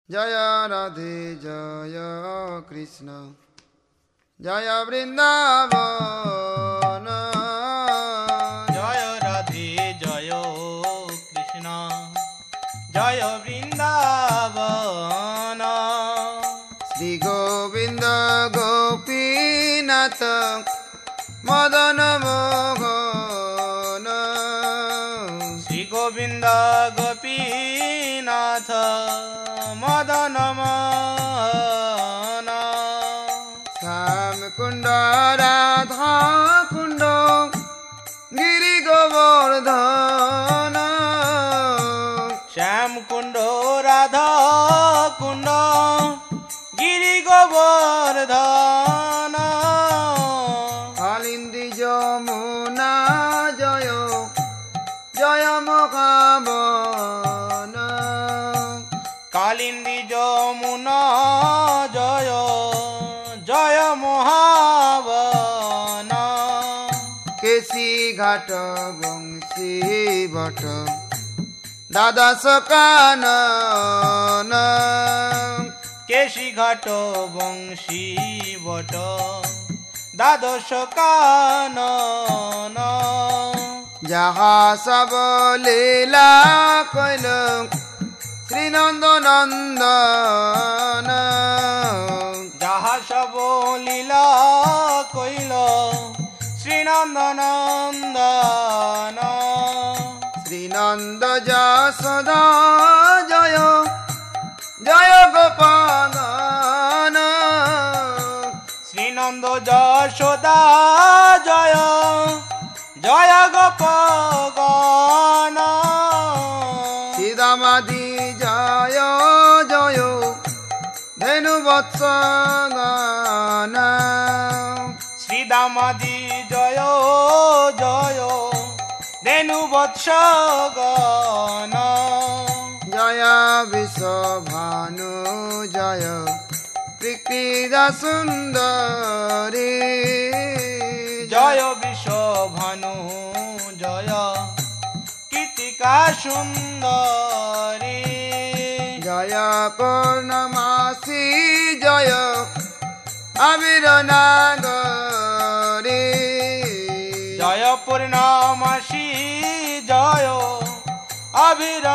জয় রাধে জয় কৃষ্ণ জয় বৃন্দাবন জয় রাধে জয় কৃষ্ণ জয় বৃন্দাবন শ্রী গোবিন্দ গোপীনাথ মদন মোহন শ্রী গোবিন্দ গোপীনাথ মদন মোহন শ্যাম কুণ্ড রাধা কুণ্ড গিরি গোবর্ধন শ্যাম কুণ্ড রাধা কুণ্ড গিরি গোবর্ধন কালিন্দী যমুনা জয় জয় মহাবন কালিন্দী যমুনা জয় জয় মহাবন কেশী ঘাট বংশী বট দ্বাদশ কানন কেশী ঘাট বংশী বট দ্বাদশ কানন যাহা সব লীলা কইল শ্রীনন্দ নন্দন যাহা সব লীলা কইল শ্রীনন্দনন্দন শ্রীনন্দ যশোদা জয় জয় গোপালন শ্রীনন্দ যশোদা জয় জয় গোপগণ শ্রীদামাদি জয় জয় ধেনু বৎসগণ শ্রীদামাদি জয় জয় ধেনু বৎসগণ জয় বিশ্বভানু জয় বিক্রীড়া সুন্দরী জয় বিশ্বভানু জয় কীর্তিকা সুন্দরী জয় পূর্ণমাসী জয় আবির নাগরী জয় পূর্ণমাসী জয় আবির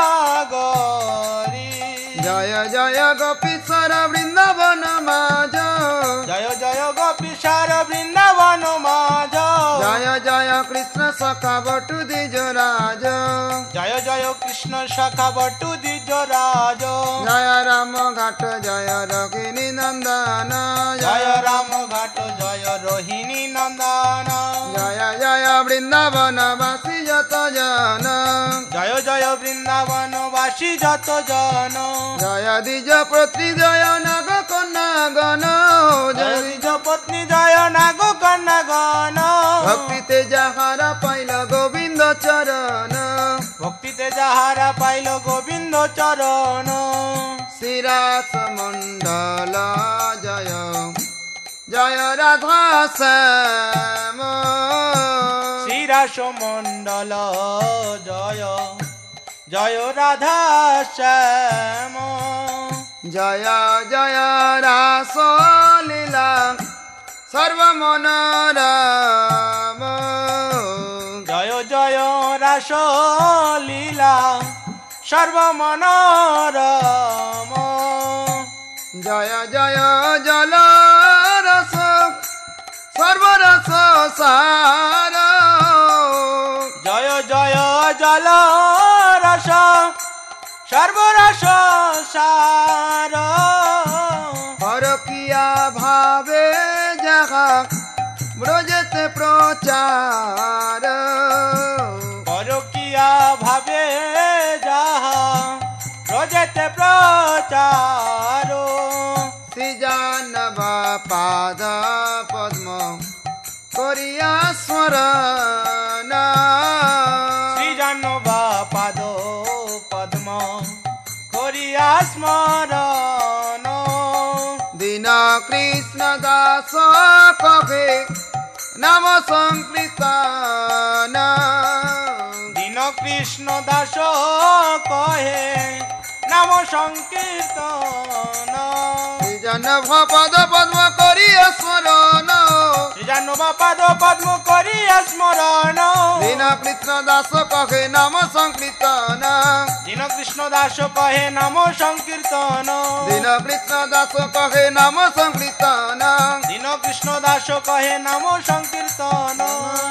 নাগরী জয় জয় গোপীশ্বর বৃন্দাবন মাঝ জয় জয় গোপীশ্বর বৃন্দাবন মাঝ জয় জয় কৃষ্ণ সখা বটু দ্বিজ রাজ জয় জয় কৃষ্ণ শাখা বটু দ্বিজ রাজ জয় রাম ঘাট জয় রঘিনী নন্দন জয় রাম ঘাট জয় রোহিণী নন্দন জয় জয় বৃন্দাবন বাসী যত জন জয় জয় বৃন্দাবন বাসী যত জন জয় দ্বিজ পত্নী জয় নাগ কন্যা গণ জয় দ্বিজ পত্নী জয় নাগ কন্যা গণ ভক্তিতে যাহারা পাইল গোবিন্দ চরণ ভক্তিতে যাহারা পাইল গোবিন্দ চরণ শ্রীরাস মণ্ডল জয় জয় রাধা শ্যাম শ্রীরাস মণ্ডল জয় জয় রাধা শ্যাম জয় জয় রাস লীলা সর্বমনোরম জয় জয় রাস লীলা সর্বমনোরম জয় জয় জল রস সর্বরস সার জয় জয় জল রস সর্বরস সার হরকিয়া ভাবে যাহা ব্রজেতে প্রচার পরকিয়া ভাবে যাহা ব্রজেতে প্রচার শ্রীজানবা পাদ পদ্ম করিয়া স্মরণ শ্রীজানবা পাদ পদ্ম করিয়া স্মরণ দীন কৃষ্ণ দাস কহে নাম সংকীর্তন দীন কৃষ্ণ দাস কহে নাম সংকীর্তন শ্রীজাহ্নব পদ পদ্ম করি স্মরণ শ্রীজাহ্নব পাদ পদ্ম করি স্মরণ দীন কৃষ্ণ দাস কহে নাম সংকীর্তন দীন কৃষ্ণ দাস কহে নাম সংকীর্তন দীন কৃষ্ণ দাস কহে নাম সংকীর্তন দীন কৃষ্ণ দাস কহে নাম সংকীর্তন